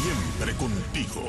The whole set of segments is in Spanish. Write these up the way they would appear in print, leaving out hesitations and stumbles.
Siempre contigo.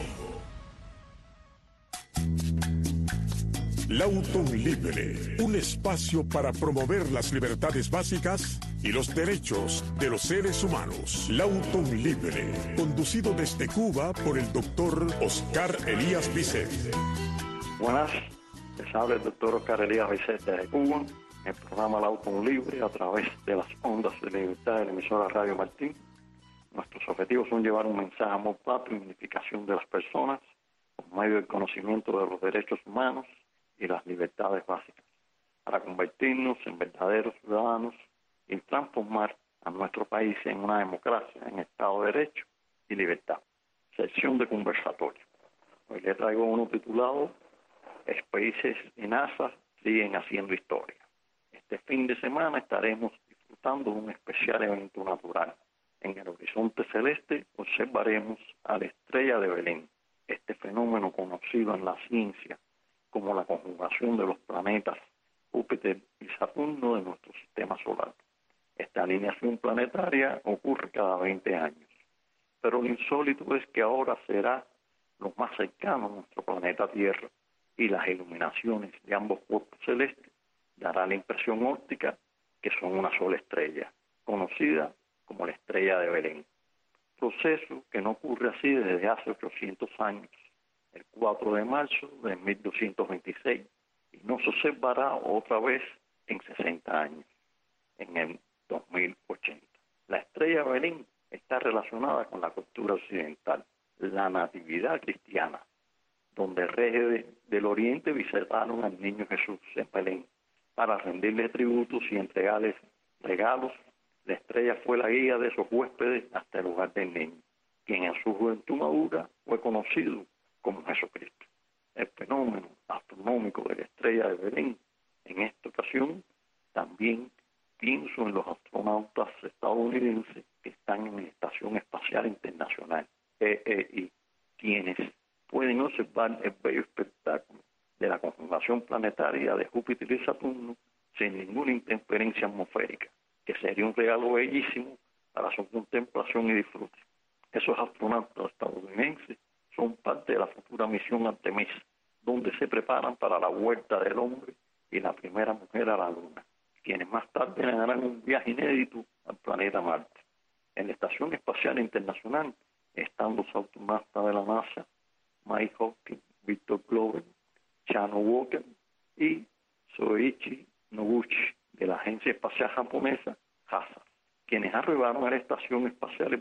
Lauton Libre, un espacio para promover las libertades básicas y los derechos de los seres humanos. Lauton Libre, conducido desde Cuba por el doctor Oscar Elías Bisset. Buenas, les habla el doctor Oscar Elías Bisset desde Cuba, en el programa Lauton Libre a través de las ondas de libertad de la emisora Radio Martín. Nuestros objetivos son llevar un mensaje de amor patrio y unificación de las personas por medio del conocimiento de los derechos humanos y las libertades básicas, para convertirnos en verdaderos ciudadanos y transformar a nuestro país en una democracia, en Estado de Derecho y libertad. Sección de conversatorio. Hoy le traigo uno titulado SpaceX y NASA siguen haciendo historia. Este fin de semana estaremos disfrutando de un especial evento natural. En el horizonte celeste observaremos a la estrella de Belén, este fenómeno conocido en la ciencia como la conjugación de los planetas Júpiter y Saturno de nuestro sistema solar. Esta alineación planetaria ocurre cada 20 años, pero lo insólito es que ahora será lo más cercano a nuestro planeta Tierra y las iluminaciones de ambos cuerpos celestes dará la impresión óptica que son una sola estrella, conocida como la estrella de Belén. Proceso que no ocurre así desde hace 800 años, el 4 de marzo de 1226, y no se observará otra vez en 60 años, en el 2080. La estrella de Belén está relacionada con la cultura occidental, la natividad cristiana, donde reyes del oriente visitaron al niño Jesús en Belén para rendirle tributos y entregarles regalos. La estrella fue la guía de esos huéspedes hasta el hogar del niño, quien en su juventud madura fue conocido como Jesucristo. El fenómeno astronómico de la estrella de Belén, en esta ocasión, también pienso en los astronautas estadounidenses que están en la Estación Espacial Internacional, EEI, quienes pueden observar el bello espectáculo de la conjugación planetaria de Júpiter y Saturno sin ninguna interferencia atmosférica, que sería un regalo bellísimo para su contemplación y disfrute. Esos astronautas estadounidenses son parte de la futura misión Artemis, donde se preparan para la vuelta del hombre y la primera mujer a la Luna, quienes más tarde harán un viaje inédito al planeta Marte. En la Estación Espacial Internacional están los astronautas de la NASA, Mike Hopkins, Victor Glover, Chano Walker y Soichi Noguchi, de la Agencia Espacial Japonesa, JAXA, quienes arribaron a la Estación Espacial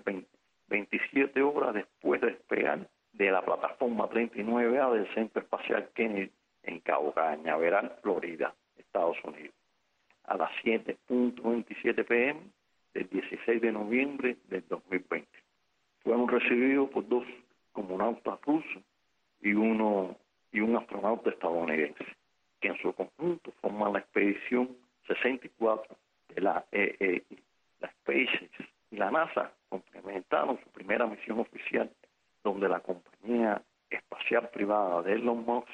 27 horas después de despegar de la plataforma 39A del Centro Espacial Kennedy en Cabo Cañaveral, Florida, Estados Unidos, a las 7:27 p.m. del 16 de noviembre del 2020. Fueron recibidos por dos cosmonautas rusos y un astronauta estadounidense, que en su conjunto forman la expedición 64 de la EEI. La SpaceX y la NASA complementaron su primera misión oficial, donde la compañía espacial privada de Elon Musk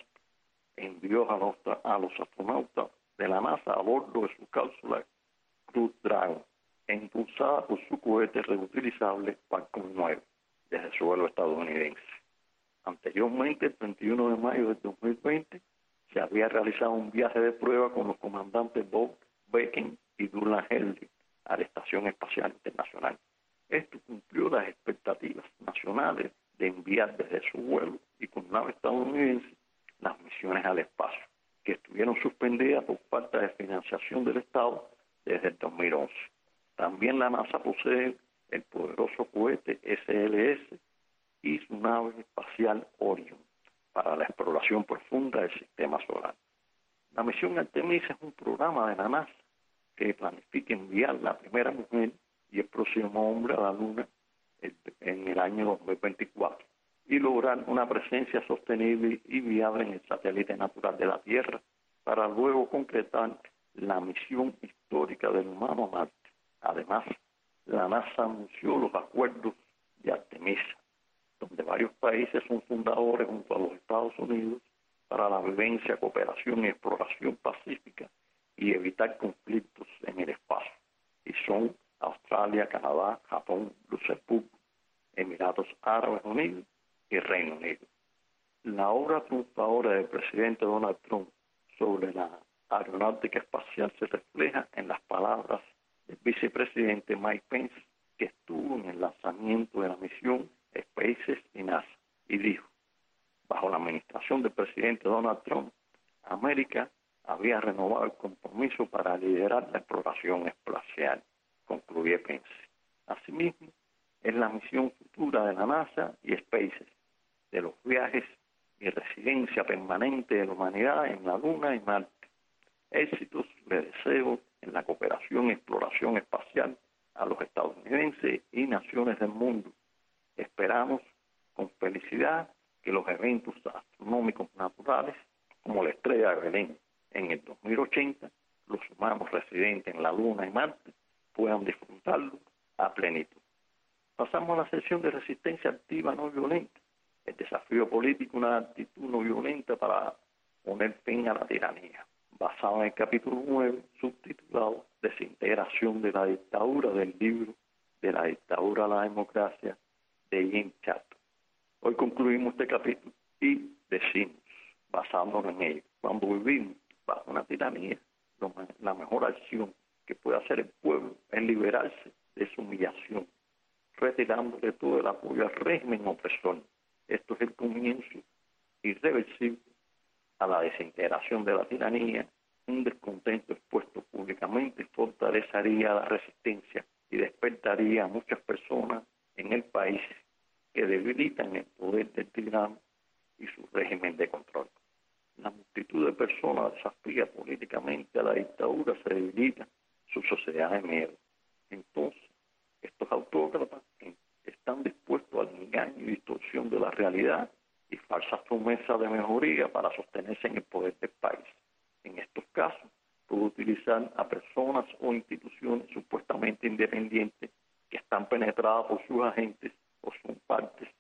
envió a los astronautas de la NASA a bordo de su cápsula Crew Dragon, impulsada por su cohete reutilizable Falcon 9 desde su vuelo estadounidense. Anteriormente, el 31 de mayo del 2020, se había realizado un viaje de prueba con los comandantes Bob Behnken y Douglas Hurley a la Estación Espacial Internacional. Esto cumplió las expectativas nacionales de enviar desde su vuelo y con nave estadounidense las misiones al espacio, que estuvieron suspendidas por falta de financiación del Estado desde el 2011. También la NASA posee el poderoso cohete SLS y su nave espacial Orion para la exploración profunda del sistema solar. La misión Artemis es un programa de la NASA que planifica enviar la primera mujer y el próximo hombre a la Luna en el año 2024 y lograr una presencia sostenible y viable en el satélite natural de la Tierra para luego concretar la misión histórica del humano a Marte. Además, la NASA anunció los acuerdos de Artemisa, donde varios países son fundadores junto a los Estados Unidos para la vivencia, cooperación y exploración pacífica y evitar conflictos en el espacio. Y son Australia, Canadá, Japón, Luxemburgo, Emiratos Árabes Unidos y Reino Unido. La obra triunfadora del presidente Donald Trump sobre la aeronáutica espacial se refleja en las palabras del vicepresidente Mike Pence, que estuvo en el lanzamiento de la misión SpaceX y NASA, y dijo: bajo la administración del presidente Donald Trump, América había renovado el compromiso para liderar la exploración espacial, concluyó Pence. Asimismo, es la misión futura de la NASA y SpaceX, de los viajes y residencia permanente de la humanidad en la Luna y Marte. Éxitos le deseo en la cooperación y exploración espacial a los estadounidenses y naciones del mundo. Esperamos con felicidad que los eventos astronómicos naturales, como la estrella de Belén en el 2080, los humanos residentes en la Luna y Marte puedan disfrutarlo a plenitud. Pasamos a la sección de resistencia activa no violenta. El desafío político, una actitud no violenta para poner fin a la tiranía, basado en el capítulo 9, subtitulado Desintegración de la dictadura, del libro De la dictadura a la democracia, de Jim Chato. Hoy concluimos este capítulo y decimos, basándonos en ello, cuando vivimos bajo una tiranía, la mejor acción que puede hacer el pueblo es liberarse de su humillación, retirándole todo el apoyo al régimen opresor. Esto es el comienzo irreversible a la desintegración de la tiranía. Un descontento expuesto públicamente fortalecería la resistencia y despertaría a muchas personas en el país que debilitan el poder del tirano y su régimen de control. La multitud de personas desafía políticamente a la dictadura, se debilita su sociedad de miedo. Entonces, estos autócratas están dispuestos al engaño y distorsión de la realidad y falsas promesas de mejoría para sostenerse en el poder del país. En estos casos, puede utilizar a personas o instituciones supuestamente independientes que están penetradas por sus agentes o son partes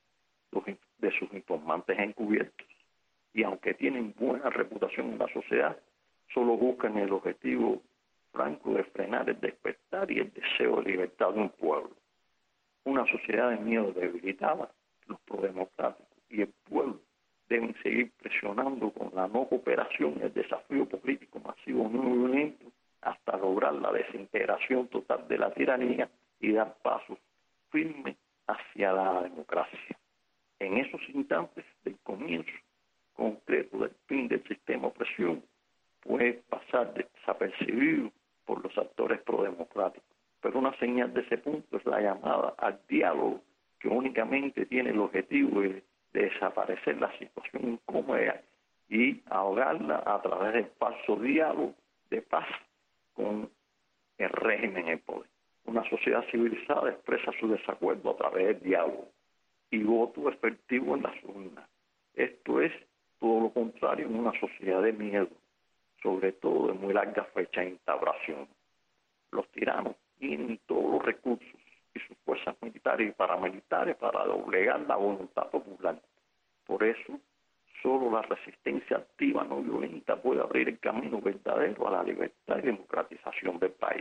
de sus informantes encubiertos. Y aunque tienen buena reputación en la sociedad, solo buscan el objetivo franco de frenar el despertar y el deseo de libertad de un pueblo. Una sociedad de miedo debilitada, los prodemocráticos y el pueblo deben seguir presionando con la no cooperación y el desafío político masivo no violento hasta lograr la desintegración total de la tiranía y dar pasos firmes hacia la democracia. En esos instantes del comienzo concreto del fin del sistema de opresión, puede pasar desapercibido por los actores prodemocráticos. Pero una señal de ese punto es la llamada al diálogo, que únicamente tiene el objetivo de desaparecer la situación incómoda y ahogarla a través del falso diálogo de paz con el régimen en el poder. Una sociedad civilizada expresa su desacuerdo a través del diálogo y voto efectivo en las urnas. Esto es todo lo contrario en una sociedad de miedo, sobre todo de muy larga fecha de instauración. Los tiranos tienen todos los recursos y sus fuerzas militares y paramilitares para doblegar la voluntad popular. Por eso, solo la resistencia activa no violenta puede abrir el camino verdadero a la libertad y democratización del país.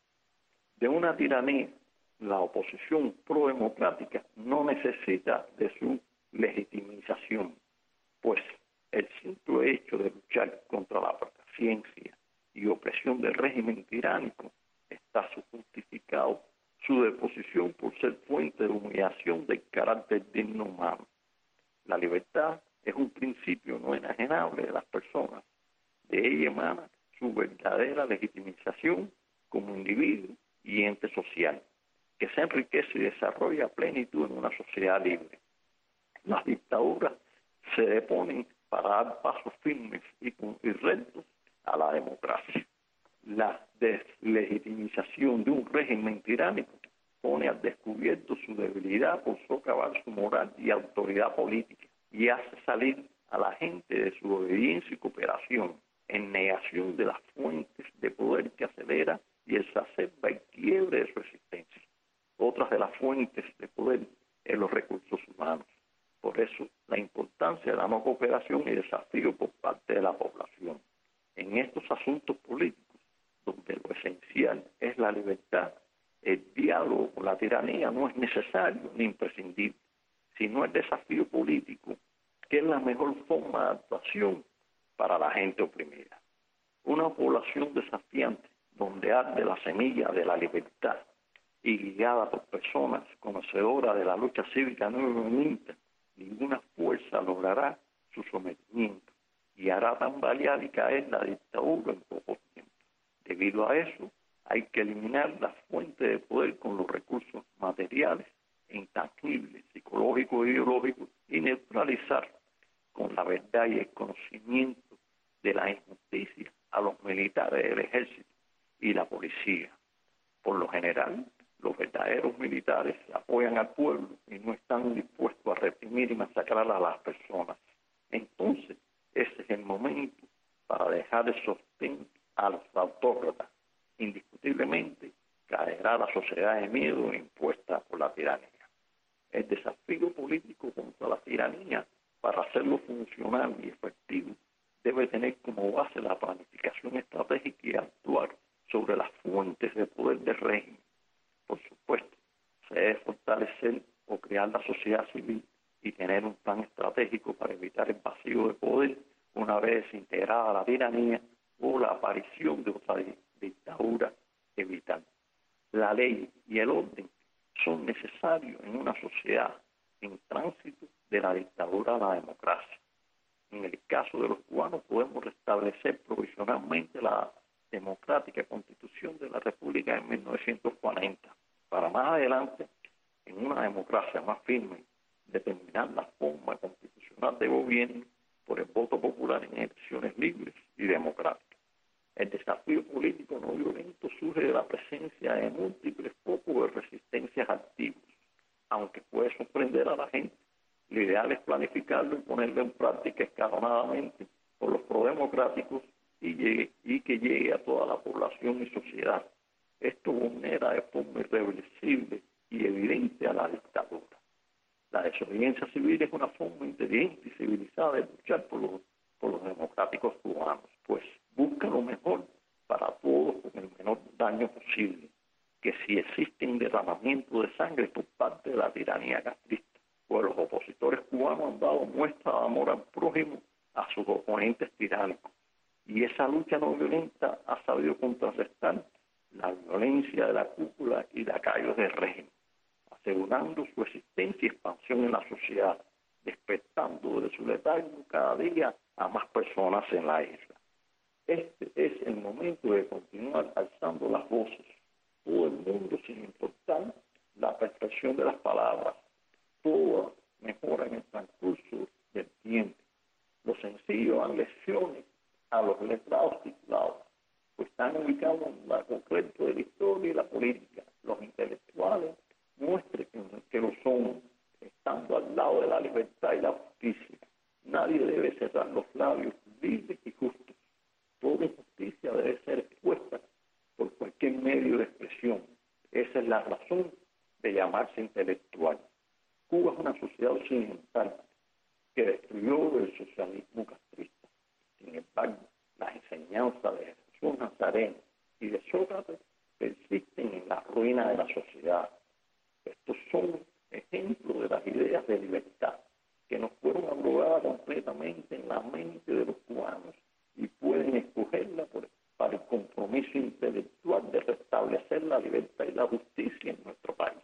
De una tiranía, la oposición prodemocrática no necesita de su legitimización, pues el simple hecho de luchar contra la paciencia y opresión del régimen tiránico está justificado su deposición por ser fuente de humillación del carácter digno humano. La libertad es un principio no enajenable de las personas. De ella emana su verdadera legitimización como individuo y ente social, que se enriquece y desarrolla a plenitud en una sociedad libre. Las dictaduras se deponen para dar pasos firmes y rectos a la democracia. La deslegitimización de un régimen tiránico pone al descubierto su debilidad por socavar su moral y autoridad política y hace salir a la gente de su obediencia y cooperación en negación de las fuentes de poder que acelera y exacerba el quiebre de su existencia. Otras de las fuentes de poder en los recursos humanos. Por eso, la importancia de la no cooperación y desafío por parte de la población. En estos asuntos políticos, donde lo esencial es la libertad, el diálogo con la tiranía no es necesario ni imprescindible. sino el desafío político, que es la mejor forma de actuación para la gente oprimida. Una población desafiante, donde arde la semilla de la libertad y guiada por personas conocedoras de la lucha cívica no violenta, ninguna fuerza logrará su sometimiento y hará tambalear y caer la dictadura en poco tiempo. Debido a eso, hay que eliminar la fuente de poder con los recursos materiales, intangibles, psicológicos e ideológicos y neutralizar con la verdad y el conocimiento de la injusticia a los militares del ejército y la policía. Por lo general, los verdaderos militares apoyan al pueblo y no están dispuestos a reprimir y masacrar a las personas. Entonces, ese es el momento para dejar de sostén a los autócratas. Indiscutiblemente, caerá la sociedad de miedo impuesta por la tiranía. El desafío político contra la tiranía, para hacerlo funcional y efectivo, debe tener como base la planificación estratégica y actuar sobre las fuentes de poder del régimen. Por supuesto, se debe fortalecer o crear la sociedad civil y tener un plan estratégico para evitar el vacío de poder una vez integrada la tiranía o la aparición de otra dictadura evitar. La ley y el orden son necesarios en una sociedad en tránsito de la dictadura a la democracia. En el caso de los cubanos podemos restablecer provisionalmente la democrática Constitución de la República en 1940. Para más adelante, en una democracia más firme, determinar la forma constitucional de gobierno por el voto popular en elecciones libres y democráticas. El desafío político no violento surge de la presencia de múltiples focos de resistencias activos, aunque puede sorprender a la gente. Lo ideal es planificarlo y ponerlo en práctica escalonadamente por los prodemocráticos y que llegue a toda la población y sociedad. Esto vulnera de forma irreversible y evidente a la dictadura. La desobediencia civil es una forma inteligente y civilizada de luchar por los democráticos cubanos, pues busca lo mejor para todos con el menor daño posible, que si existe un derramamiento de sangre por parte de la tiranía castrista, pues los opositores cubanos han dado muestra de amor al prójimo a sus oponentes tiránicos, y esa lucha no violenta ha sabido contrarrestar la violencia de la cúpula y lacayos del régimen, asegurando su existencia y expansión en la sociedad, despertando de su letargo cada día a más personas en la isla. Este es el momento de continuar alzando las voces, todo el mundo sin importar la perfección de las palabras, toda mejora en el transcurso del tiempo. Lo sencillo dan lecciones a los letrados titulados, pues están ubicados en la concreto de la historia y la política. Los intelectuales muestren que lo son, estando al lado de la libertad y la justicia. Nadie debe cerrar los labios libres y justos. Toda injusticia debe ser expuesta por cualquier medio de expresión. Esa es la razón de llamarse intelectual. Cuba es una sociedad occidental que destruyó el socialismo castrista. Sin embargo, las enseñanzas de Jesús Nazareno y de Sócrates persisten en la ruina de la sociedad. Estos son ejemplos de las ideas de libertad que no fueron abrogadas completamente en la mente de los cubanos y pueden escogerla para el compromiso intelectual de restablecer la libertad y la justicia en nuestro país.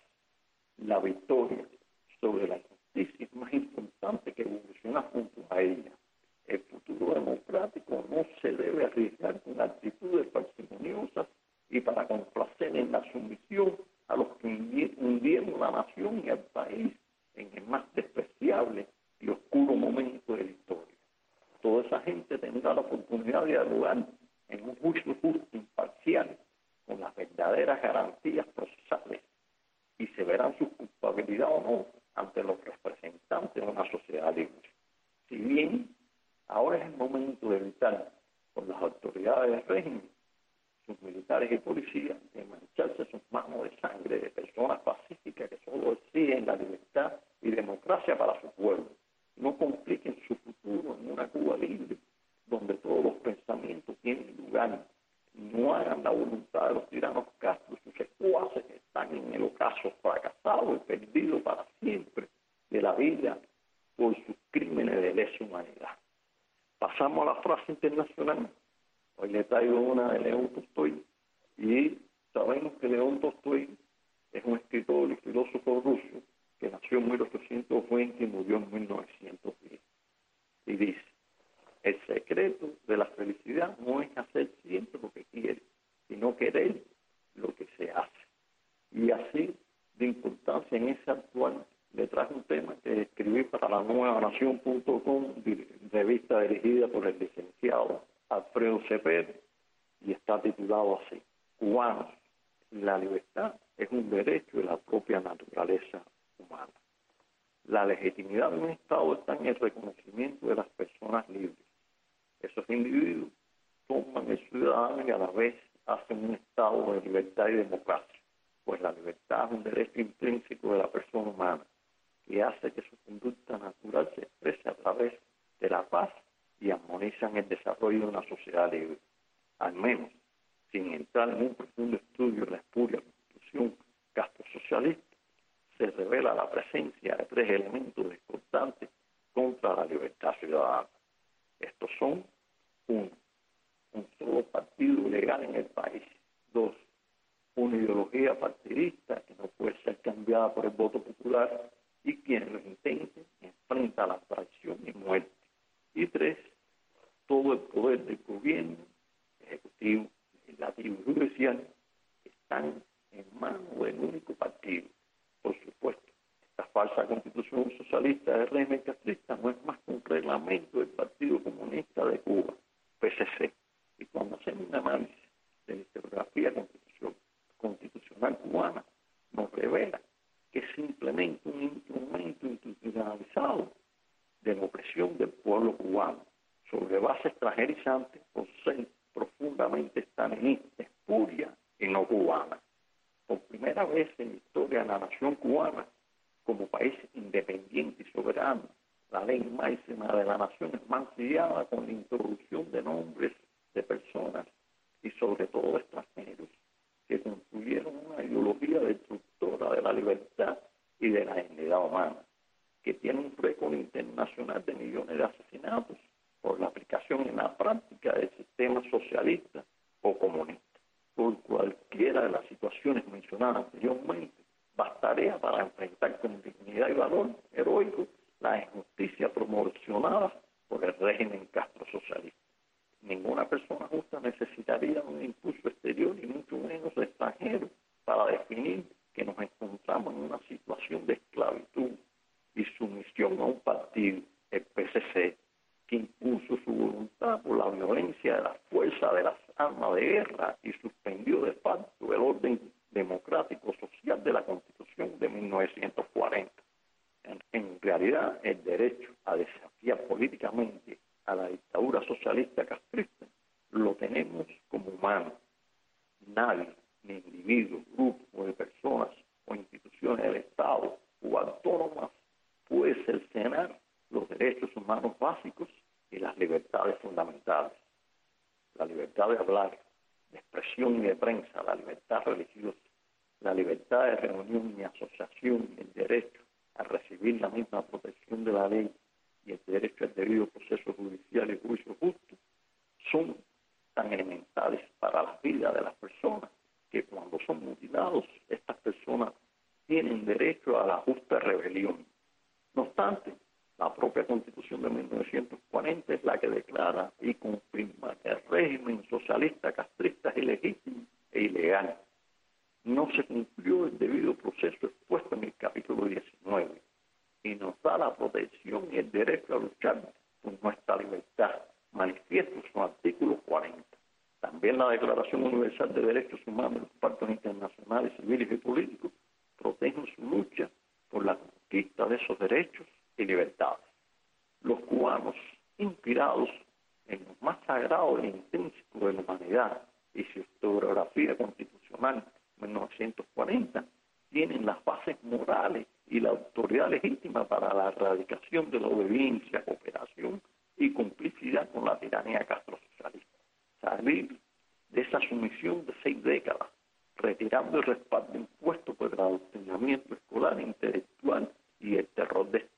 La victoria sobre la injusticia es más importante que evolucionar junto a ella. El futuro democrático no se debe arriesgar con actitudes parsimoniosas y para complacer en la sumisión a los que hundieron la nación y al país en el más despreciable y oscuro momento de la historia. Toda esa gente tendrá la oportunidad de dialogar en un juicio justo, imparcial, con las verdaderas garantías procesales, y se verán su culpabilidad o no ante los representantes de una sociedad libre. Si bien ahora es el momento de evitar por las autoridades del régimen, sus militares y policías, de mancharse sus manos de sangre de personas pacíficas que solo exigen la libertad y democracia para su pueblo. No compliquen su futuro en una Cuba libre, donde todos los pensamientos tienen lugar. No hagan la voluntad de los tiranos Castro y sus secuaces que están en el ocaso fracasado y perdido para siempre de la vida por sus crímenes de lesa humanidad. Pasamos a la frase internacional. Hoy le traigo una de León Tolstoy, y sabemos que León Tolstoy es un escritor y filósofo ruso que nació en 1820 y murió en 1910. Y dice: el secreto de la felicidad no es hacer siempre lo que quiere, sino querer lo que se hace. Y así, de importancia en ese actual, le traje un tema que escribí para la nuevanación.com, revista dirigida por el licenciado Alfredo Cepeda, y está titulado así: Cubanos, la libertad es un derecho de la propia naturaleza humana. La legitimidad de un Estado está en el reconocimiento de las personas libres. Esos individuos toman el ciudadano y a la vez hacen un Estado de libertad y democracia, pues la libertad es un derecho intrínseco de la persona humana que hace que su conducta natural se exprese a través de la paz y armoniza en el desarrollo de una sociedad libre. Al menos, sin entrar en un profundo estudio de la espuria constitución castrosocialista, se revela la presencia de tres elementos discordantes contra la libertad ciudadana. Estos son: 1. Un solo partido legal en el país. 2. Una ideología partidista que no puede ser cambiada por el voto popular y quien lo intente enfrenta a la traición y muerte. Y 3. Todo el poder del gobierno, ejecutivo, legislativo y judicial están en manos del único partido. Por supuesto, esta falsa constitución socialista del régimen castrista no es más que un reglamento del Partido Comunista de Cuba, PCC. Y cuando hacemos un análisis de la historiografía constitucional cubana, nos revela que es simplemente un instrumento institucionalizado de la opresión del pueblo cubano, sobre base extranjerizante por ser profundamente estalinista, espuria y no cubana. Por primera vez en la historia de la nación cubana, como país independiente y soberano, la ley máxima de la nación es mancillada con la introducción de nombres de personas y sobre todo extranjeros que construyeron una ideología destructora de la libertad y de la dignidad humana, que tiene un récord internacional de millones de asesinatos por la aplicación en la práctica del sistema socialista o comunista. Por cualquiera de las situaciones mencionadas anteriormente, bastaría para enfrentar con dignidad y valor heroico la injusticia promocionada por el régimen castrosocialista. Ninguna persona justa necesitaría un impulso exterior y mucho menos extranjero para definir que nos encontramos en una situación de esclavitud y sumisión a un partido, el PCC, que impuso su voluntad por la violencia de la fuerza de las armas de guerra y suspendió de facto el orden democrático social de la Constitución de 1940. En realidad, el derecho a desafiar políticamente a la dictadura socialista castrista lo tenemos como humano. Nadie, ni individuo, grupo de personas o instituciones del Estado o autónomas puede cercenar los derechos humanos básicos y las libertades fundamentales. La libertad de hablar, de expresión y de prensa, la libertad religiosa, la libertad de reunión y asociación, el derecho a recibir la misma protección de la ley y el derecho al debido proceso judicial y juicio justo son tan elementales para la vida de las personas que cuando son mutilados, estas personas tienen derecho a la justa rebelión. No obstante, la propia Constitución de 1940 es la que declara y confirma que el régimen socialista castrista es ilegítimo e ilegal. No se cumplió el debido proceso expuesto en el capítulo 19 y nos da la protección y el derecho a luchar por nuestra libertad, manifiesto en su artículo 40. También la Declaración Universal de Derechos Humanos de los pactos internacionales civiles y políticos protegen su lucha por la conquista de esos derechos y libertades. Los cubanos, inspirados en lo más sagrado e intrínseco de la humanidad y su historiografía constitucional 1940, tienen las bases morales y la autoridad legítima para la erradicación de la obediencia, cooperación y complicidad con la tiranía castrosocialista. Salir de esa sumisión de 6 décadas, retirando el respaldo impuesto por el adoctrinamiento escolar, intelectual y el terror de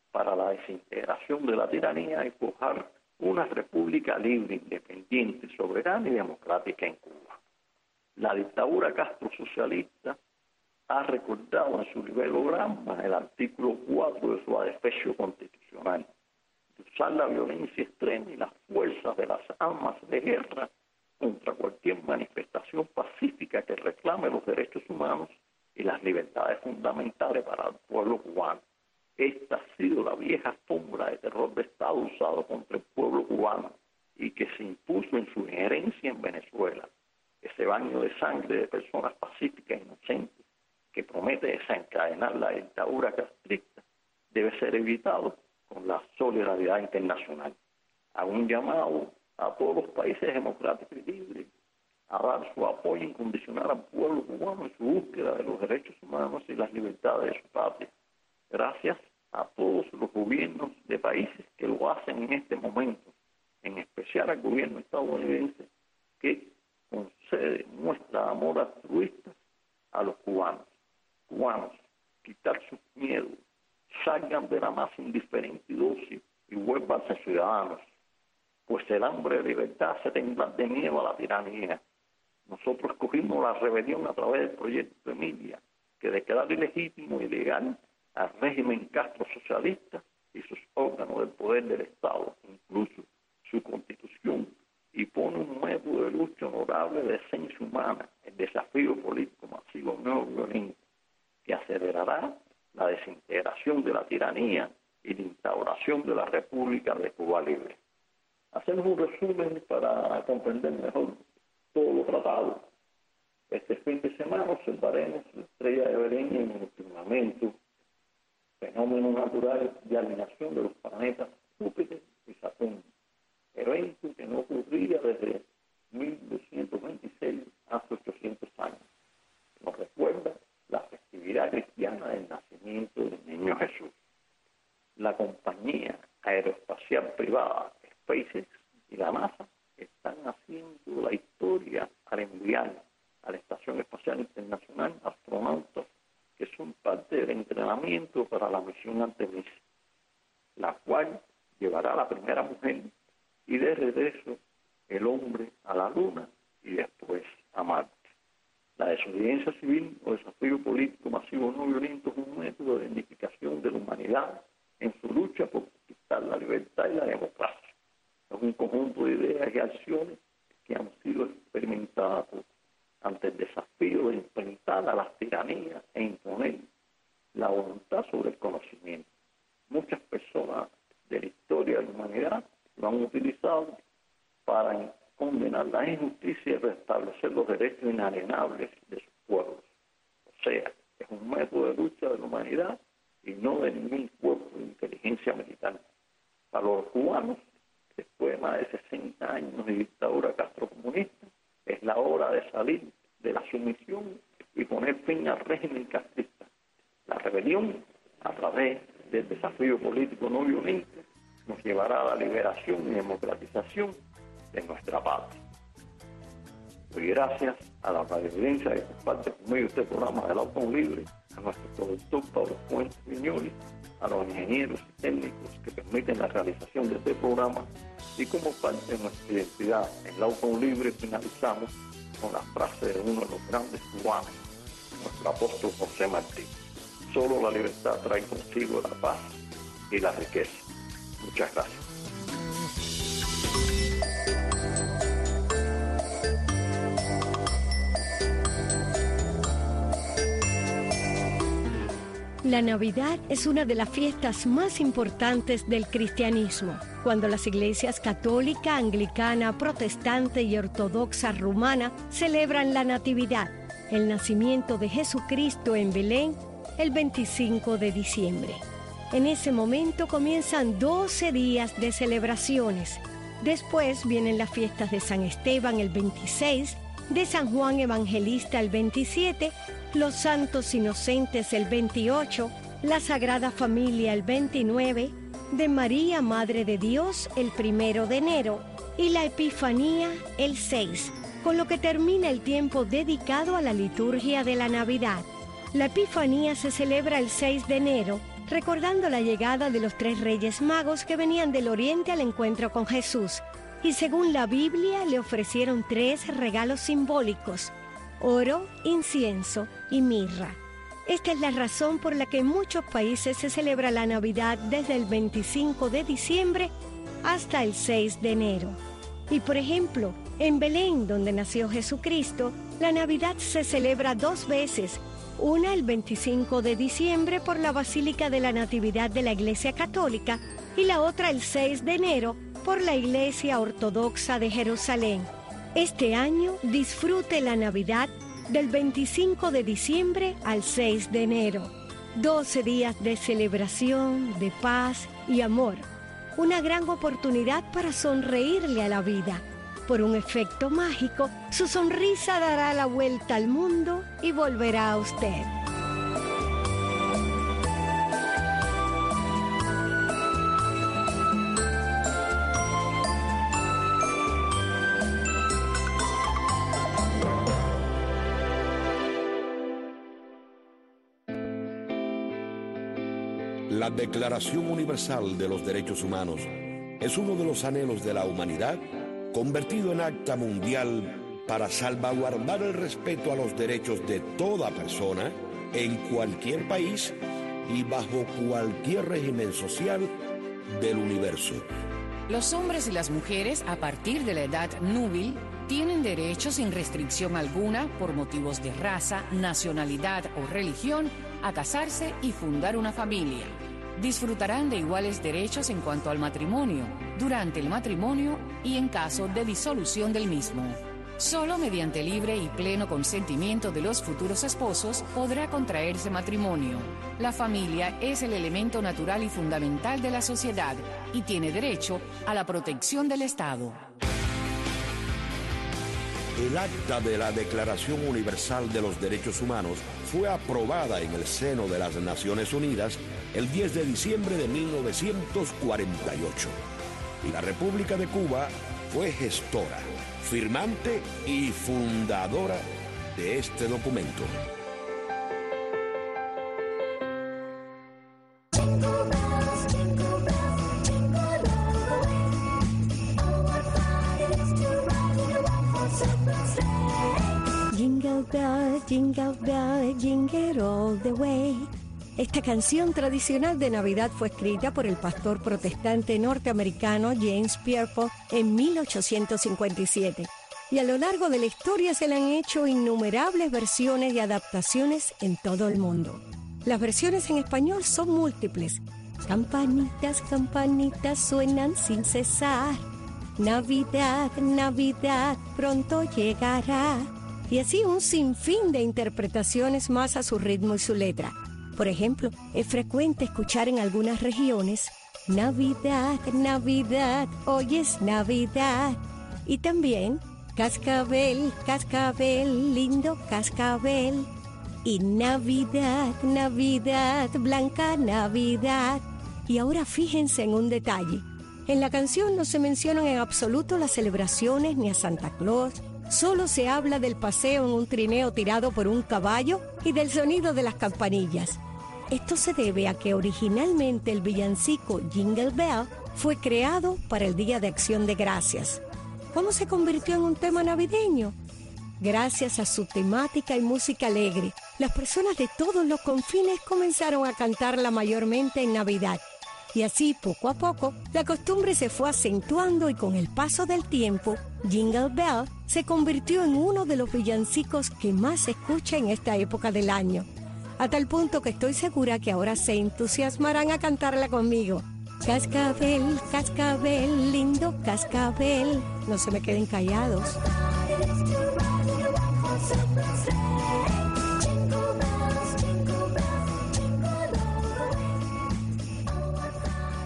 para la desintegración de la tiranía y forjar una república libre, independiente, soberana y democrática en Cuba. La dictadura castrosocialista ha recordado en su liberograma el artículo 4 de su adefesio constitucional, de usar la violencia extrema y las fuerzas de las armas de guerra contra cualquier manifestación pacífica que reclame los derechos humanos y las libertades fundamentales para el pueblo cubano. Esta ha sido la vieja fórmula de terror de Estado usado contra el pueblo cubano y que se impuso en su injerencia en Venezuela. Ese baño de sangre de personas pacíficas e inocentes que promete desencadenar la dictadura castrista debe ser evitado con la solidaridad internacional. Hago un llamado a todos los países democráticos y libres a dar su apoyo incondicional al pueblo cubano en su búsqueda de los derechos humanos y las libertades de su patria. Gracias a todos los gobiernos de países que lo hacen en este momento, en especial al gobierno estadounidense, que concede, muestra amor altruista a los cubanos. Cubanos, quitar sus miedos, salgan de la más indiferente y dócil y vuélvanse ciudadanos, pues el hambre de libertad se tendrá de miedo a la tiranía. Nosotros escogimos la rebelión a través del proyecto Emilia, que declara ilegítimo y ilegal al régimen castrosocialista y sus órganos del poder del Estado, incluso su constitución, y pone un método de lucha honorable de esencia humana, el desafío político masivo no violento, que acelerará la desintegración de la tiranía y la instauración de la República de Cuba Libre. Hacemos un resumen para comprender mejor todo lo tratado. Este fin de semana observaremos la estrella de Belén en el firmamento, fenómeno natural de alineación de los planetas Júpiter y Saturno, evento que no ocurría desde 1226 hace 800 años. Nos recuerda la festividad cristiana del nacimiento del niño Jesús. La compañía aeroespacial privada SpaceX y la NASA están haciendo la historia al enviar a la Estación Espacial Internacional astronautas que son parte del entrenamiento para la misión Artemis, la cual llevará a la primera mujer y de regreso el hombre a la Luna y después a Marte. La desobediencia civil o desafío político masivo no violento es un método de dignificación de la humanidad en su lucha por conquistar la libertad y la democracia. Es un conjunto de ideas y acciones que han sido experimentadas ante el desafío de enfrentar a las tiranías e imponer la voluntad sobre el conocimiento. Muchas personas de la historia de la humanidad lo han utilizado para condenar la injusticia y restablecer los derechos inalienables de sus pueblos. O sea, es un método de lucha de la humanidad y no de ningún cuerpo de inteligencia militar. Para los cubanos, después de más de 60 años de dictadura castrocomunista, es la hora de salir de la sumisión y poner fin al régimen castrista. La rebelión, a través del desafío político no violento, nos llevará a la liberación y democratización de nuestra patria. Doy gracias a la radioaudiencia que comparte conmigo este programa del Auto Libre, a nuestro productor Pablo Fuentes Viñoli, a los ingenieros y técnicos que permiten la realización de este programa, y como parte de nuestra identidad en el Auto Libre finalizamos con la frase de uno de los grandes cubanos, nuestro apóstol José Martí: solo la libertad trae consigo la paz y la riqueza. Muchas gracias. La Navidad es una de las fiestas más importantes del cristianismo. Cuando las iglesias católica, anglicana, protestante y ortodoxa rumana celebran la Natividad, el nacimiento de Jesucristo en Belén, el 25 de diciembre. En ese momento comienzan 12 días de celebraciones. Después vienen las fiestas de San Esteban el 26, de San Juan Evangelista el 27, los Santos Inocentes el 28, la Sagrada Familia el 29, de María Madre de Dios el 1 de enero y la Epifanía el 6, con lo que termina el tiempo dedicado a la liturgia de la Navidad. La Epifanía se celebra el 6 de enero recordando la llegada de los 3 reyes magos que venían del oriente al encuentro con Jesús. Y según la Biblia, le ofrecieron 3 regalos simbólicos: oro, incienso y mirra. Esta es la razón por la que en muchos países se celebra la Navidad desde el 25 de diciembre hasta el 6 de enero. Y por ejemplo, en Belén, donde nació Jesucristo, la Navidad se celebra 2 veces, una el 25 de diciembre por la Basílica de la Natividad de la Iglesia Católica y la otra el 6 de enero por la Iglesia Ortodoxa de Jerusalén. Este año disfrute la Navidad del 25 de diciembre al 6 de enero. 12 días de celebración, de paz y amor. Una gran oportunidad para sonreírle a la vida. Por un efecto mágico, su sonrisa dará la vuelta al mundo y volverá a usted. La Declaración Universal de los Derechos Humanos es uno de los anhelos de la humanidad convertido en acta mundial para salvaguardar el respeto a los derechos de toda persona en cualquier país y bajo cualquier régimen social del universo. Los hombres y las mujeres a partir de la edad núbil tienen derecho sin restricción alguna por motivos de raza, nacionalidad o religión a casarse y fundar una familia. Disfrutarán de iguales derechos en cuanto al matrimonio, durante el matrimonio y en caso de disolución del mismo. Solo mediante libre y pleno consentimiento de los futuros esposos podrá contraerse matrimonio. La familia es el elemento natural y fundamental de la sociedad y tiene derecho a la protección del Estado. El acta de la Declaración Universal de los Derechos Humanos fue aprobada en el seno de las Naciones Unidas el 10 de diciembre de 1948. Y la República de Cuba fue gestora, firmante y fundadora de este documento. Jingle bell, jingle all the way. Esta canción tradicional de Navidad fue escrita por el pastor protestante norteamericano James Pierpont en 1857. Y a lo largo de la historia se le han hecho innumerables versiones y adaptaciones en todo el mundo. Las versiones en español son múltiples. Campanitas, campanitas suenan sin cesar. Navidad, Navidad, pronto llegará. Y así un sinfín de interpretaciones más a su ritmo y su letra. Por ejemplo, es frecuente escuchar en algunas regiones Navidad, Navidad, hoy es Navidad. Y también cascabel, cascabel, lindo cascabel. Y Navidad, Navidad, blanca Navidad. Y ahora fíjense en un detalle. En la canción no se mencionan en absoluto las celebraciones ni a Santa Claus. Solo se habla del paseo en un trineo tirado por un caballo y del sonido de las campanillas. Esto se debe a que originalmente el villancico Jingle Bell fue creado para el Día de Acción de Gracias. ¿Cómo se convirtió en un tema navideño? Gracias a su temática y música alegre, las personas de todos los confines comenzaron a cantarla mayormente en Navidad. Y así, poco a poco, la costumbre se fue acentuando y con el paso del tiempo, Jingle Bell se convirtió en uno de los villancicos que más se escucha en esta época del año. A tal punto que estoy segura que ahora se entusiasmarán a cantarla conmigo. Cascabel, cascabel, lindo cascabel. No se me queden callados.